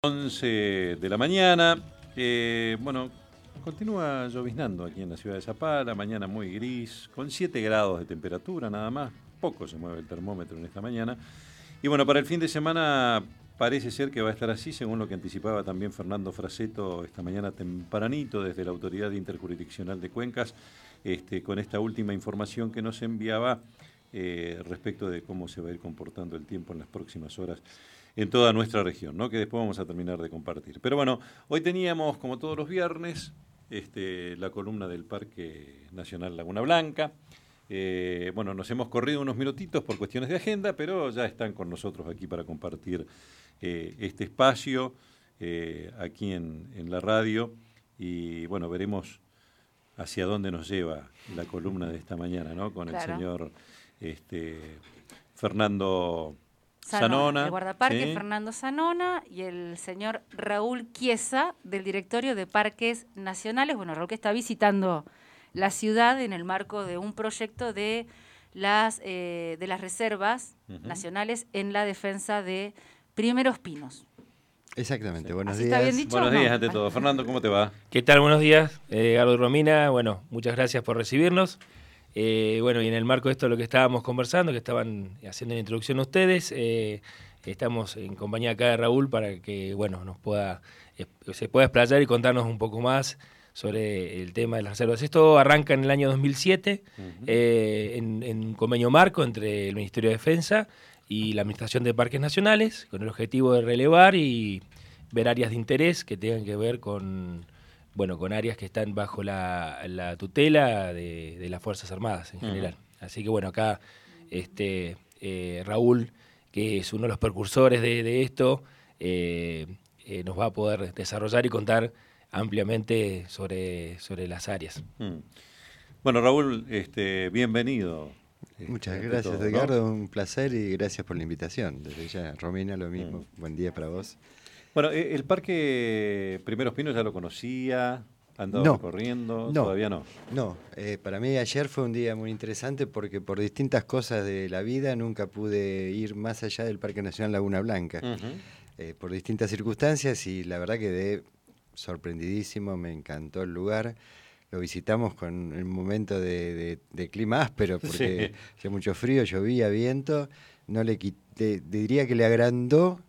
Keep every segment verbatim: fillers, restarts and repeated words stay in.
once de la mañana. Eh, bueno, continúa lloviznando aquí en la ciudad de Zapala, mañana muy gris, con siete grados de temperatura nada más, poco se mueve el termómetro en esta mañana. Y bueno, para el fin de semana parece ser que va a estar así, según lo que anticipaba también Fernando Fraseto esta mañana tempranito desde la Autoridad Interjurisdiccional de Cuencas, este, con esta última información que nos enviaba eh, respecto de cómo se va a ir comportando el tiempo en las próximas horas en toda nuestra región, ¿no? Que después vamos a terminar de compartir. Pero bueno, hoy teníamos, como todos los viernes, este, la columna del Parque Nacional Laguna Blanca. Eh, bueno, nos hemos corrido unos minutitos por cuestiones de agenda, pero ya están con nosotros aquí para compartir eh, este espacio eh, aquí en, en la radio. Y bueno, veremos hacia dónde nos lleva la columna de esta mañana, ¿no? Con claro. el señor este, Fernando Zanona, Zanona, el guardaparque ¿sí? Fernando Zanona y el señor Raúl Chiesa del Directorio de Parques Nacionales. Bueno, Raúl que está visitando la ciudad en el marco de un proyecto de las, eh, de las reservas uh-huh. nacionales en la defensa de Primeros Pinos. Exactamente, sí. buenos ¿Así días. Está bien dicho, buenos no? días ante todo. Fernando, ¿cómo te va? ¿Qué tal? Buenos días, eh, Gardo y Romina. Bueno, muchas gracias por recibirnos. Eh, bueno, y en el marco de esto lo que estábamos conversando, que estaban haciendo la introducción ustedes, eh, estamos en compañía acá de Raúl para que, bueno, nos pueda, eh, se pueda explayar y contarnos un poco más sobre el tema de las reservas. Esto arranca en el año dos mil siete, uh-huh. eh, en, en un convenio marco entre el Ministerio de Defensa y la Administración de Parques Nacionales, con el objetivo de relevar y ver áreas de interés que tengan que ver con... bueno, con áreas que están bajo la, la tutela de, de las Fuerzas Armadas en general. Uh-huh. Así que bueno, acá este eh, Raúl, que es uno de los precursores de, de esto, eh, eh, nos va a poder desarrollar y contar ampliamente sobre, sobre las áreas. Uh-huh. Bueno, Raúl, este, bienvenido. Muchas este, gracias, todo, Edgardo, ¿no? Un placer y gracias por la invitación. Desde ya, Romina, lo mismo. Uh-huh. Buen día para vos. Bueno, el Parque Primeros Pinos ya lo conocía, andaba no, recorriendo, no, todavía no. No, eh, para mí ayer fue un día muy interesante porque por distintas cosas de la vida nunca pude ir más allá del Parque Nacional Laguna Blanca, uh-huh. eh, por distintas circunstancias, y la verdad quedé sorprendidísimo, me encantó el lugar. Lo visitamos con un momento de, de, de clima áspero porque sí. hacía mucho frío, llovía, viento, no le quité, diría que le agrandó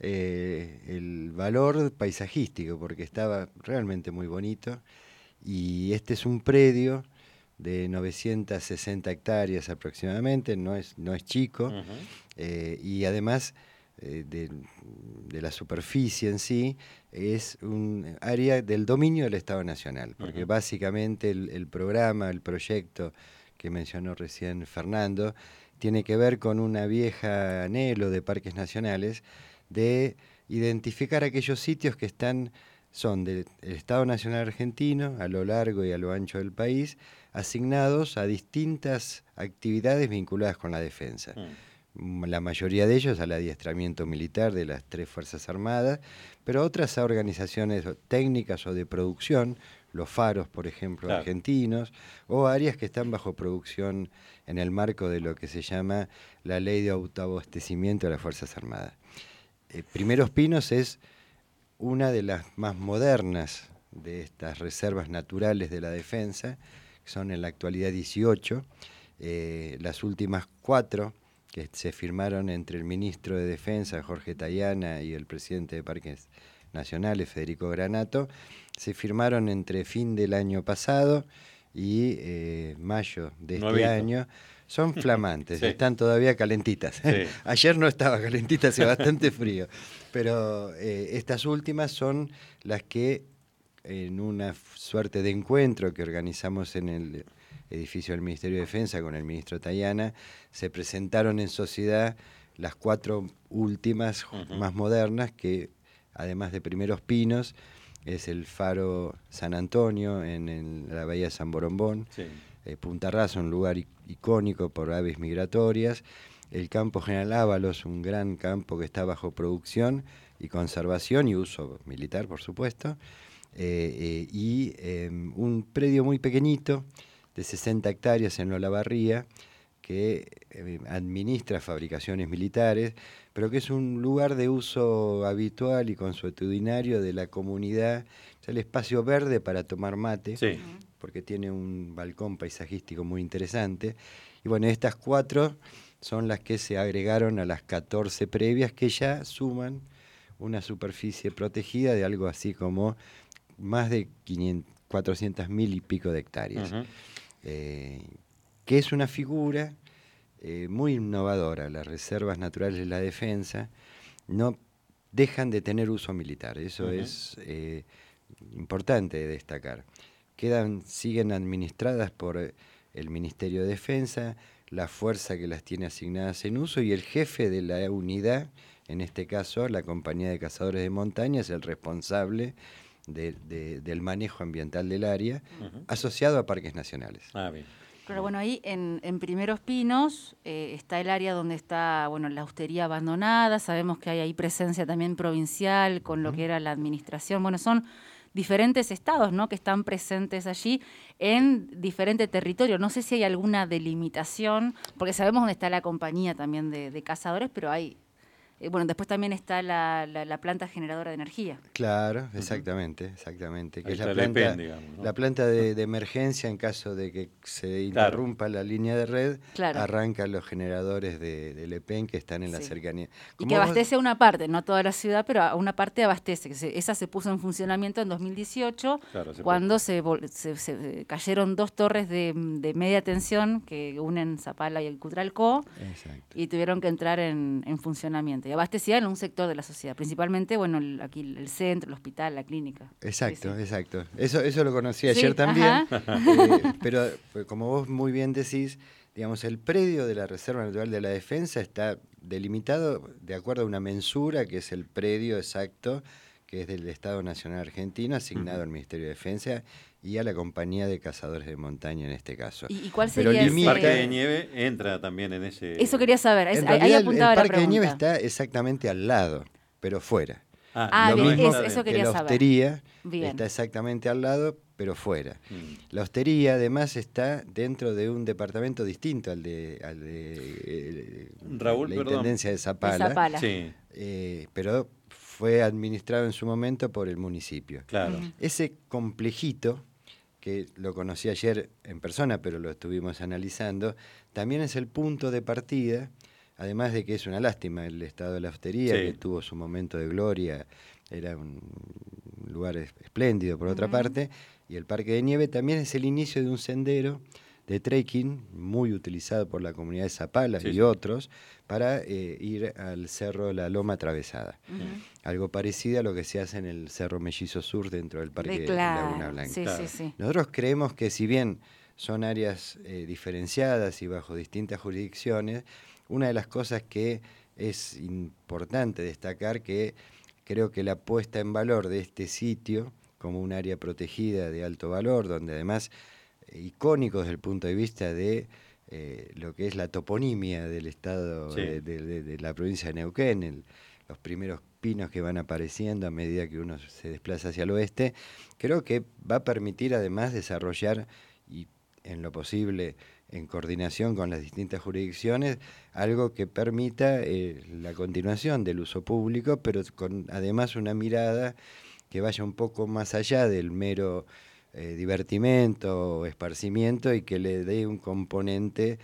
Eh, el valor paisajístico porque estaba realmente muy bonito, y este es un predio de novecientas sesenta hectáreas aproximadamente, no es, no es chico, uh-huh. eh, y además eh, de, de la superficie en sí es un área del dominio del Estado Nacional, porque uh-huh. básicamente el, el programa, el proyecto que mencionó recién Fernando tiene que ver con una vieja anhelo de parques nacionales de identificar aquellos sitios que están, son del Estado Nacional Argentino, a lo largo y a lo ancho del país, asignados a distintas actividades vinculadas con la defensa. Mm. La mayoría de ellos al adiestramiento militar de las tres Fuerzas Armadas, pero otras a organizaciones técnicas o de producción, los faros, por ejemplo, claro. argentinos, o áreas que están bajo producción en el marco de lo que se llama la Ley de Autoabastecimiento de las Fuerzas Armadas. Eh, Primeros Pinos es una de las más modernas de estas reservas naturales de la defensa, que son en la actualidad dieciocho. Eh, las últimas cuatro que se firmaron entre el ministro de Defensa, Jorge Tayana, y el presidente de Parques Nacionales, Federico Granato, se firmaron entre fin del año pasado y eh, mayo de este Nuevito. año. Son flamantes, sí. están todavía calentitas. Sí. Ayer no estaba calentita, hacía bastante frío. Pero eh, estas últimas son las que, en una suerte de encuentro que organizamos en el edificio del Ministerio de Defensa con el ministro Tayana, se presentaron en sociedad las cuatro últimas uh-huh. más modernas, que además de Primeros Pinos, es el Faro San Antonio en, en la bahía de San Borombón, sí. eh, Punta Raza, un lugar icónico por aves migratorias, el campo General Ábalos, un gran campo que está bajo producción y conservación y uso militar, por supuesto, eh, eh, y eh, un predio muy pequeñito de sesenta hectáreas en Olavarría, que eh, administra fabricaciones militares, pero que es un lugar de uso habitual y consuetudinario de la comunidad. Es el espacio verde para tomar mate, Sí. porque tiene un balcón paisajístico muy interesante. Y bueno, estas cuatro son las que se agregaron a las catorce previas, que ya suman una superficie protegida de algo así como más de quinientas, cuatrocientas mil y pico de hectáreas. Uh-huh. eh, que es una figura eh, muy innovadora. Las reservas naturales de la defensa no dejan de tener uso militar. Eso uh-huh. es eh, importante de destacar. Quedan, siguen administradas por el Ministerio de Defensa, la fuerza que las tiene asignadas en uso, y el jefe de la unidad, en este caso la Compañía de Cazadores de Montaña, es el responsable de, de, del manejo ambiental del área, uh-huh. asociado a parques nacionales. Ah, bien. Pero bueno, ahí en, en Primeros Pinos eh, está el área donde está, bueno, la hostería abandonada. Sabemos que hay ahí presencia también provincial con lo que era la administración. Bueno, son diferentes estados, ¿no?, que están presentes allí en diferente territorio. No sé si hay alguna delimitación, porque sabemos dónde está la compañía también de, de cazadores, pero hay... Eh, bueno, después también está la, la, la planta generadora de energía. Claro, exactamente, exactamente. Que Ahí es la está planta, el E P E N, digamos, ¿no? la planta de, de emergencia en caso de que se interrumpa claro. la línea de red, claro. arranca los generadores de, del E P E N que están en sí. la cercanía. Y que abastece vos? a una parte, no toda la ciudad, pero a una parte abastece. Esa se puso en funcionamiento en dos mil dieciocho, claro, se cuando se, se, se cayeron dos torres de, de media tensión que unen Zapala y el Cutralcó. Exacto. Y tuvieron que entrar en, en funcionamiento. Y abastecía en un sector de la sociedad, principalmente, bueno, el, aquí el centro, el hospital, la clínica. Exacto, sí, sí. exacto. Eso, eso lo conocí sí, ayer también, eh, pero pues, como vos muy bien decís, digamos, el predio de la Reserva Natural de la Defensa está delimitado de acuerdo a una mensura, que es el predio exacto, que es del Estado Nacional Argentino, asignado uh-huh. al Ministerio de Defensa y a la Compañía de Cazadores de Montaña en este caso. ¿Y, y cuál sería el Parque de Nieve entra también en ese...? Eso quería saber, es, en ahí apuntaba el, el la Parque pregunta. de Nieve está exactamente al lado, pero fuera. Ah, ah Lo bien, mismo eso, eso quería que la saber. hostería bien. está exactamente al lado, pero fuera. Mm. La hostería, además, está dentro de un departamento distinto al de, al de eh, Raúl, la perdón. Intendencia de Zapala, de Zapala. Sí. Eh, pero fue administrado en su momento por el municipio. Claro. Uh-huh. Ese complejito, que lo conocí ayer en persona, pero lo estuvimos analizando, también es el punto de partida, además de que es una lástima el estado de la hostería, sí. que tuvo su momento de gloria, era un lugar espléndido por uh-huh. otra parte, y el Parque de Nieve también es el inicio de un sendero de trekking muy utilizado por la comunidad de Zapala sí, y sí. otros para eh, ir al cerro La Loma Atravesada. Uh-huh. Algo parecido a lo que se hace en el Cerro Mellizo Sur dentro del Parque de claro. Laguna Blanca. Sí, claro. sí, sí. Nosotros creemos que si bien son áreas eh, diferenciadas y bajo distintas jurisdicciones, una de las cosas que es importante destacar, que creo que la puesta en valor de este sitio como un área protegida de alto valor, donde además icónico desde el punto de vista de eh, lo que es la toponimia del estado sí. de, de, de la provincia de Neuquén, el, los primeros pinos que van apareciendo a medida que uno se desplaza hacia el oeste, creo que va a permitir además desarrollar, y en lo posible en coordinación con las distintas jurisdicciones, algo que permita eh, la continuación del uso público, pero con además una mirada que vaya un poco más allá del mero Eh, divertimento o esparcimiento, y que le dé un componente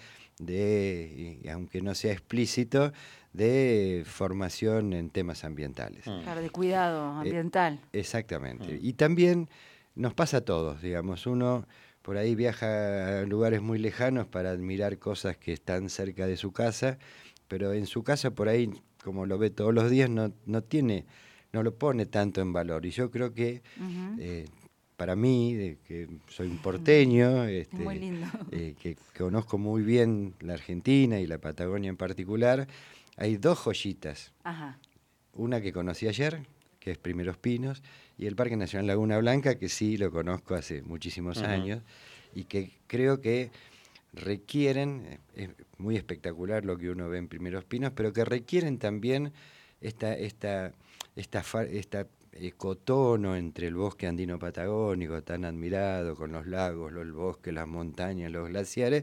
de, y aunque no sea explícito, de formación en temas ambientales. Mm. Claro, de cuidado ambiental. Eh, exactamente. Mm. Y también nos pasa a todos, digamos, uno por ahí viaja a lugares muy lejanos para admirar cosas que están cerca de su casa, pero en su casa por ahí, como lo ve todos los días, no, no tiene, no lo pone tanto en valor. Y yo creo que uh-huh. eh, para mí, de que soy un porteño, este, muy lindo. Eh, que conozco muy bien la Argentina y la Patagonia en particular, hay dos joyitas. Ajá. Una que conocí ayer, que es Primeros Pinos, y el Parque Nacional Laguna Blanca, que sí lo conozco hace muchísimos uh-huh. años, y que creo que requieren, es muy espectacular lo que uno ve en Primeros Pinos, pero que requieren también esta, esta, esta, esta, esta ecotono entre el bosque andino patagónico tan admirado, con los lagos, los bosques, las montañas, los glaciares,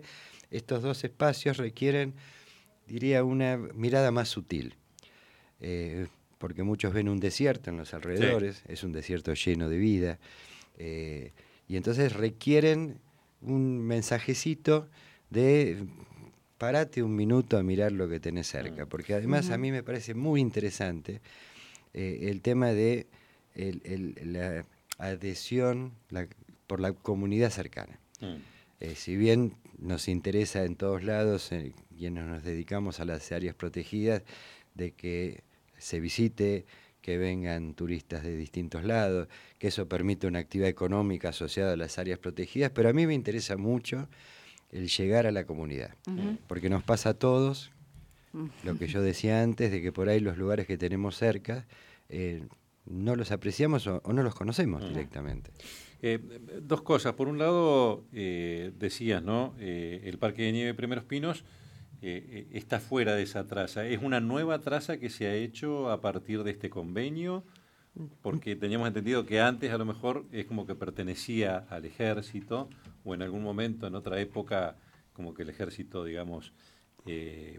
estos dos espacios requieren, diría, una mirada más sutil. Eh, porque muchos ven un desierto en los alrededores, sí. Es un desierto lleno de vida, eh, y entonces requieren un mensajecito de parate un minuto a mirar lo que tenés cerca, porque además uh-huh. a mí me parece muy interesante eh, el tema de el, el, la adhesión la, por la comunidad cercana. Uh-huh. Eh, si bien nos interesa en todos lados, eh, quienes nos dedicamos a las áreas protegidas, de que se visite, que vengan turistas de distintos lados, que eso permite una actividad económica asociada a las áreas protegidas, pero a mí me interesa mucho el llegar a la comunidad, uh-huh. porque nos pasa a todos, uh-huh. lo que yo decía antes, de que por ahí los lugares que tenemos cerca eh, no los apreciamos o, o no los conocemos uh-huh. directamente. Eh, dos cosas. Por un lado, eh, decías, ¿no? Eh, el Parque de Nieve Primeros Pinos eh, está fuera de esa traza. ¿Es una nueva traza que se ha hecho a partir de este convenio? Porque teníamos entendido que antes a lo mejor es como que pertenecía al ejército, o en algún momento, en otra época, como que el ejército, digamos, eh,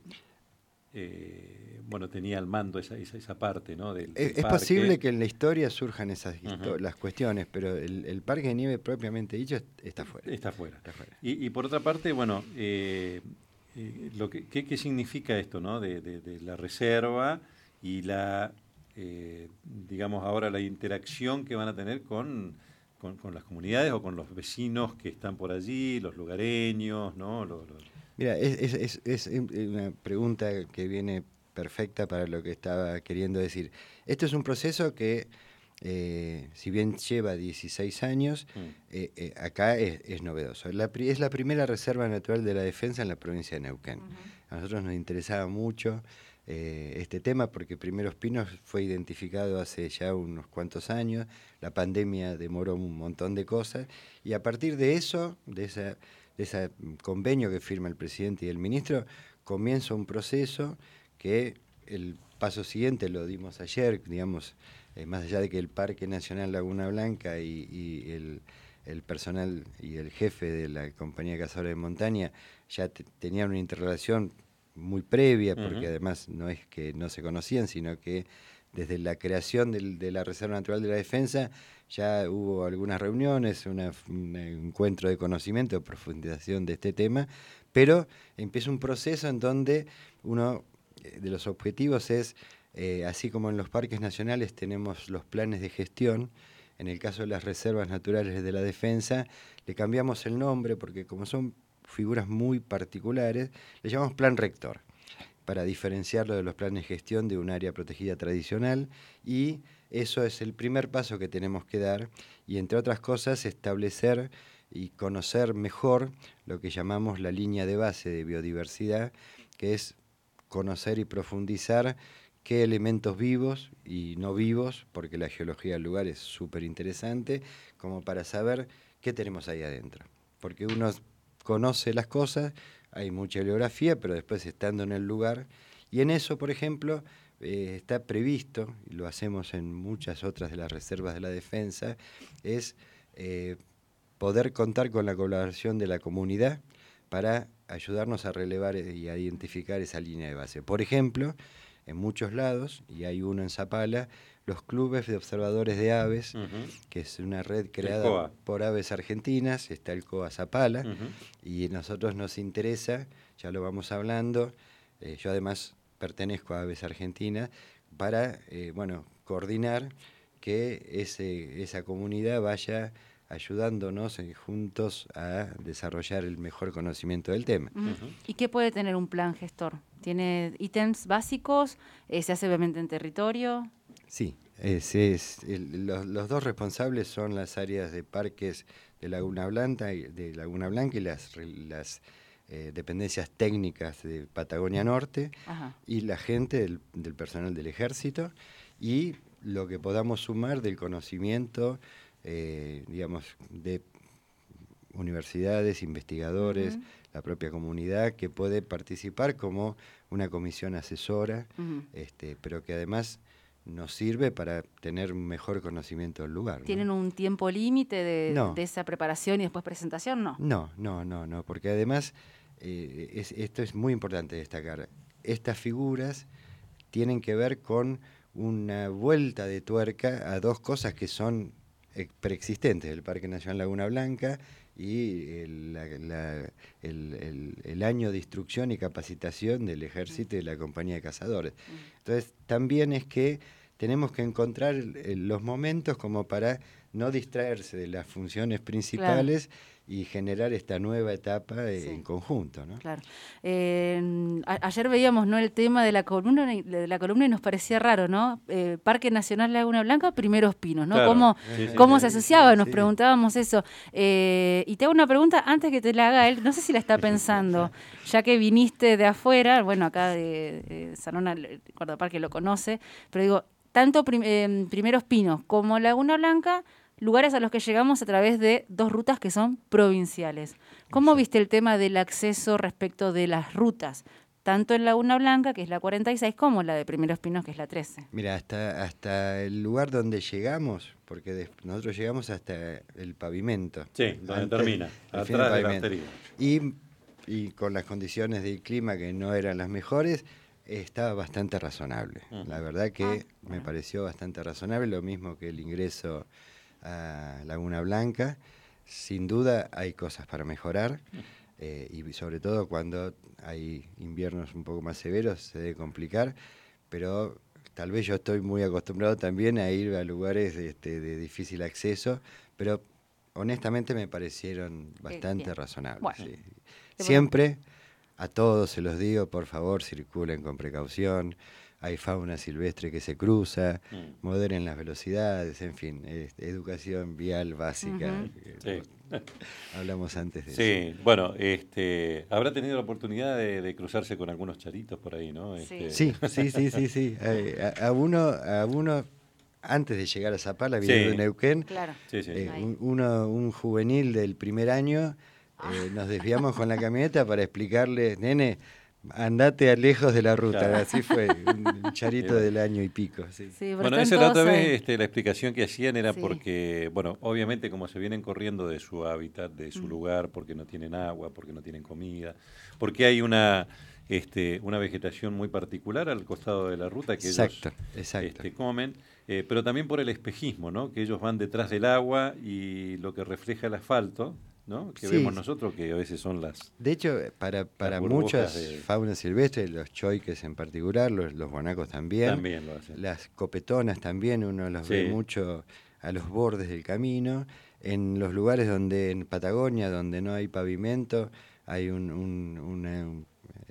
eh, bueno, tenía al mando esa, esa, esa parte, ¿no? Del, del es, es posible que en la historia surjan esas uh-huh. las cuestiones, pero el, el Parque de Nieve propiamente dicho está fuera. Está fuera. Está fuera. Y, y por otra parte, bueno, eh, eh, lo que, ¿qué, ¿qué significa esto, ¿no? De, de, de la reserva y la, eh, digamos ahora, la interacción que van a tener con, con, con las comunidades o con los vecinos que están por allí, los lugareños, ¿no? Los, los... Mira, es, es, es, es una pregunta que viene perfecta para lo que estaba queriendo decir. Esto es un proceso que, eh, si bien lleva dieciséis años, mm. eh, eh, acá es, es novedoso. La, es la primera reserva natural de la defensa en la provincia de Neuquén. Uh-huh. A nosotros nos interesaba mucho eh, este tema porque Primeros Pinos fue identificado hace ya unos cuantos años, la pandemia demoró un montón de cosas, y a partir de eso, de esa... de ese convenio que firma el presidente y el ministro, comienza un proceso que el paso siguiente lo dimos ayer, digamos, eh, más allá de que el Parque Nacional Laguna Blanca y, y el, el personal y el jefe de la compañía cazadora de montaña ya te, tenían una interrelación muy previa, porque uh-huh. además no es que no se conocían, sino que desde la creación del, de la Reserva Natural de la Defensa ya hubo algunas reuniones, una, un encuentro de conocimiento, de profundización de este tema, pero empieza un proceso en donde uno de los objetivos es, eh, así como en los parques nacionales tenemos los planes de gestión, en el caso de las reservas naturales de la defensa, le cambiamos el nombre porque como son figuras muy particulares, le llamamos plan rector, para diferenciarlo de los planes de gestión de un área protegida tradicional, y eso es el primer paso que tenemos que dar, y entre otras cosas establecer y conocer mejor lo que llamamos la línea de base de biodiversidad, que es conocer y profundizar qué elementos vivos y no vivos, porque la geología del lugar es súper interesante, como para saber qué tenemos ahí adentro. Porque uno conoce las cosas, hay mucha bibliografía, pero después estando en el lugar, y en eso, por ejemplo, eh, está previsto, y lo hacemos en muchas otras de las reservas de la defensa, es eh, poder contar con la colaboración de la comunidad para ayudarnos a relevar y a identificar esa línea de base. Por ejemplo, en muchos lados, y hay uno en Zapala, los clubes de observadores de aves, uh-huh. que es una red creada por Aves Argentinas, está el C O A Zapala, uh-huh. y a nosotros nos interesa, ya lo vamos hablando, eh, yo además pertenezco a Aves Argentinas, para eh, bueno, coordinar que ese, esa comunidad vaya ayudándonos eh, juntos a desarrollar el mejor conocimiento del tema. Uh-huh. Uh-huh. ¿Y qué puede tener un plan gestor? ¿Tiene ítems básicos? Eh, ¿Se hace obviamente en territorio? Sí, es, es, el, los, los dos responsables son las áreas de parques de Laguna Blanca, de Laguna Blanca y las, las eh, dependencias técnicas de Patagonia Norte. Ajá. Y la gente del, del personal del ejército, y lo que podamos sumar del conocimiento, eh, digamos, de universidades, investigadores, uh-huh. la propia comunidad que puede participar como una comisión asesora, uh-huh. este, pero que además nos sirve para tener un mejor conocimiento del lugar, ¿no? ¿Tienen un tiempo límite de, no. de esa preparación y después presentación? No, no, no, no, no, porque además eh, es, esto es muy importante destacar, estas figuras tienen que ver con una vuelta de tuerca a dos cosas que son eh, preexistentes, el Parque Nacional Laguna Blanca y el, la, la, el, el, el año de instrucción y capacitación del ejército y de la compañía de cazadores. Entonces, también es que tenemos que encontrar eh, los momentos como para no distraerse de las funciones principales, claro, y generar esta nueva etapa eh, sí. en conjunto, ¿no? Claro. Eh, a, ayer veíamos, ¿no?, el tema de la columna de la columna y nos parecía raro, ¿no? Eh, Parque Nacional Laguna Blanca, Primeros Pinos, ¿no? Claro. ¿Cómo, sí, sí, cómo sí, se asociaba? Nos sí. preguntábamos eso. Eh, y te hago una pregunta antes que te la haga él, no sé si la está pensando, ya que viniste de afuera, bueno, acá de, de Sanona, el guardaparque lo conoce, pero digo, tanto prim, eh, Primeros Pinos como Laguna Blanca, lugares a los que llegamos a través de dos rutas que son provinciales. ¿Cómo viste el tema del acceso respecto de las rutas? Tanto en Laguna Blanca, que es la cuarenta y seis, como la de Primeros Pinos, que es la trece. Mira, hasta, hasta el lugar donde llegamos, porque de, nosotros llegamos hasta el pavimento. Sí, donde antes, termina, atrás de la hostería. Y, y con las condiciones del clima que no eran las mejores, estaba bastante razonable. Uh-huh. La verdad que ah, me bueno. pareció bastante razonable, lo mismo que el ingreso a Laguna Blanca. Sin duda hay cosas para mejorar, eh, y sobre todo cuando hay inviernos un poco más severos se debe complicar, pero tal vez yo estoy muy acostumbrado también a ir a lugares este, de difícil acceso, pero honestamente me parecieron bastante Bien. razonables. Bueno. Sí. Siempre, a todos se los digo, por favor, circulen con precaución. Hay fauna silvestre que se cruza, mm. moderen las velocidades, en fin, es, educación vial básica. Uh-huh. Sí. Hablamos antes de sí, eso. Sí, bueno, este, habrá tenido la oportunidad de, de cruzarse con algunos charitos por ahí, ¿no? Este... Sí, sí, sí, sí, sí. A, a, uno, a uno, antes de llegar a Zapala, viniendo sí. de Neuquén, claro. sí, sí. Eh, un, uno, un juvenil del primer año, eh, nos desviamos con la camioneta para explicarle, nene, andate a lejos de la ruta, claro. Así fue, un charito sí, del año y pico. Sí. Sí, bueno, esa la otra vez este, la explicación que hacían era sí. porque, bueno, obviamente como se vienen corriendo de su hábitat, de su mm. lugar, porque no tienen agua, porque no tienen comida, porque hay una este, una vegetación muy particular al costado de la ruta que exacto, ellos exacto. Este, comen, eh, pero también por el espejismo, ¿no? Que ellos van detrás del agua y lo que refleja el asfalto, ¿no? Que sí. vemos nosotros, que a veces son las... De hecho, para, para muchas de... faunas silvestres, los choiques en particular, los, los guanacos también, también lo hacen. Las copetonas también, uno los sí. ve mucho a los bordes del camino. En los lugares donde, en Patagonia, donde no hay pavimento, hay un, un, una, un,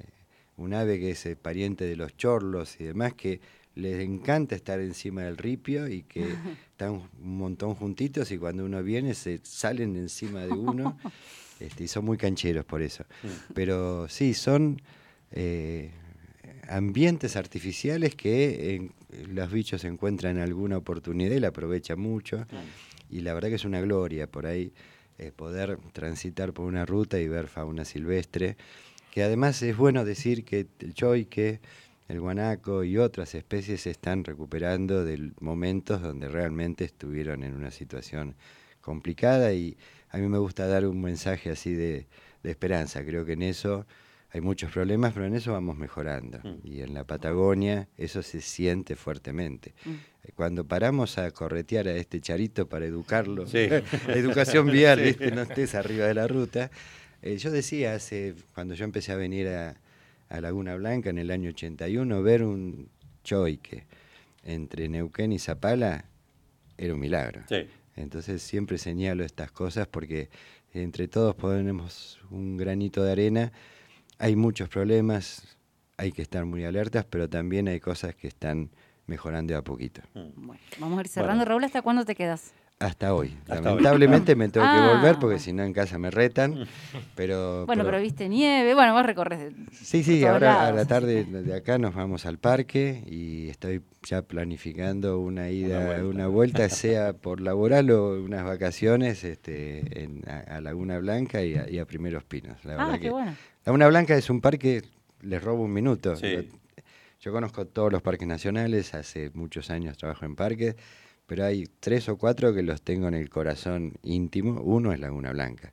un ave que es pariente de los chorlos y demás, que les encanta estar encima del ripio y que están un montón juntitos y cuando uno viene se salen de encima de uno este, y son muy cancheros por eso. Pero sí, son eh, ambientes artificiales que en, los bichos encuentran alguna oportunidad y la aprovechan mucho y la verdad que es una gloria por ahí eh, poder transitar por una ruta y ver fauna silvestre, que además es bueno decir que el choique, el guanaco y otras especies se están recuperando de momentos donde realmente estuvieron en una situación complicada y a mí me gusta dar un mensaje así de, de esperanza. Creo que en eso hay muchos problemas, pero en eso vamos mejorando. Mm. Y en la Patagonia eso se siente fuertemente. Mm. Cuando paramos a corretear a este charito para educarlo, sí. educación vial, sí. ¿viste? No estés arriba de la ruta. Eh, yo decía hace, cuando yo empecé a venir a a Laguna Blanca en el año ochenta y uno, ver un choique entre Neuquén y Zapala era un milagro. Sí. Entonces siempre señalo estas cosas porque entre todos ponemos un granito de arena. Hay muchos problemas, hay que estar muy alertas, pero también hay cosas que están mejorando de a poquito. Bueno, vamos a ir cerrando. Bueno. Raúl, ¿hasta cuándo te quedas? Hasta hoy. Hasta Lamentablemente hoy. me tengo ah. que volver porque si no en casa me retan. Pero Bueno, pero, pero viste nieve. Bueno, vos recorres. Sí, sí, ahora lados. a la tarde de acá nos vamos al parque y estoy ya planificando una ida, una vuelta, una vuelta sea por laboral o unas vacaciones este, en, a, a Laguna Blanca y a, y a Primeros Pinos. La verdad ah, qué que bueno. Laguna Blanca es un parque, les robo un minuto. Sí. Yo conozco todos los parques nacionales, hace muchos años trabajo en parques, pero hay tres o cuatro que los tengo en el corazón íntimo. Uno es Laguna Blanca.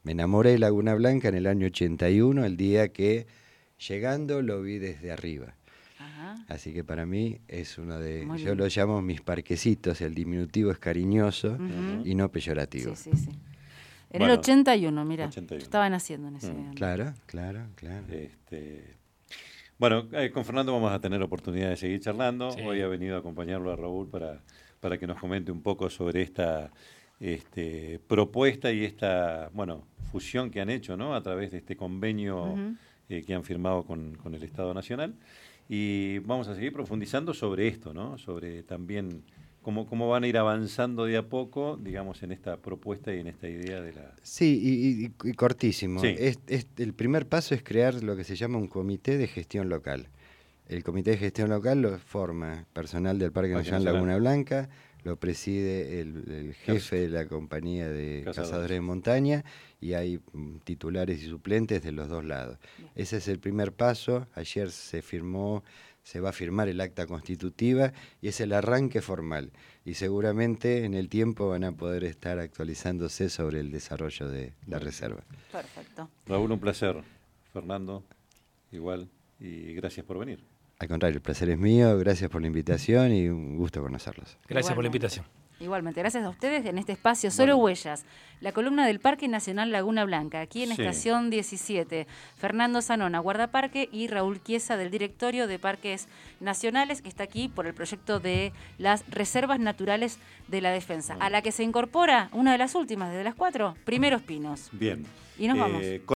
Me enamoré de Laguna Blanca en el año ochenta y uno, el día que llegando lo vi desde arriba. Ajá. Así que para mí es uno de, Muy yo lindo. lo llamo mis parquecitos, el diminutivo es cariñoso Ujú. y no peyorativo. Sí, sí, sí. En Bueno, el ochenta y uno, mira, ochenta y uno. estaban haciendo en ese Mm, año. Claro, claro, claro. Este, bueno, eh, con Fernando vamos a tener oportunidad de seguir charlando. Sí. Hoy ha venido a acompañarlo a Raúl para, para que nos comente un poco sobre esta este, propuesta y esta bueno fusión que han hecho, ¿no? A través de este convenio Ujú. eh, que han firmado con, con el Estado Nacional. Y vamos a seguir profundizando sobre esto, ¿no? Sobre también cómo, cómo van a ir avanzando de a poco, digamos, en esta propuesta y en esta idea de la... Sí, y, y- y cortísimo. Sí. Es- es- el primer paso es crear lo que se llama un comité de gestión local. El comité de gestión local lo forma personal del Parque Parque Nacional Nacional. Laguna Blanca, lo preside el, el jefe de la compañía de Cazadores. cazadores de montaña y hay mm, titulares y suplentes de los dos lados. Ese es el primer paso. Ayer se firmó, se va a firmar el acta constitutiva y es el arranque formal. Y seguramente en el tiempo van a poder estar actualizándose sobre el desarrollo de la reserva. Perfecto. Raúl, un placer. Fernando, igual. Y gracias por venir. Al contrario, el placer es mío, gracias por la invitación y un gusto conocerlos. Gracias por la Igualmente. invitación. Igualmente, gracias a ustedes en este espacio Solo Bueno. Huellas, la columna del Parque Nacional Laguna Blanca, aquí en Sí. Estación diecisiete. Fernando Zanona, guardaparque, y Raúl Chiesa, del Directorio de Parques Nacionales, que está aquí por el proyecto de las Reservas Naturales de la Defensa, a la que se incorpora una de las últimas, de las cuatro, Primeros Pinos. Bien. Y nos vamos. Eh,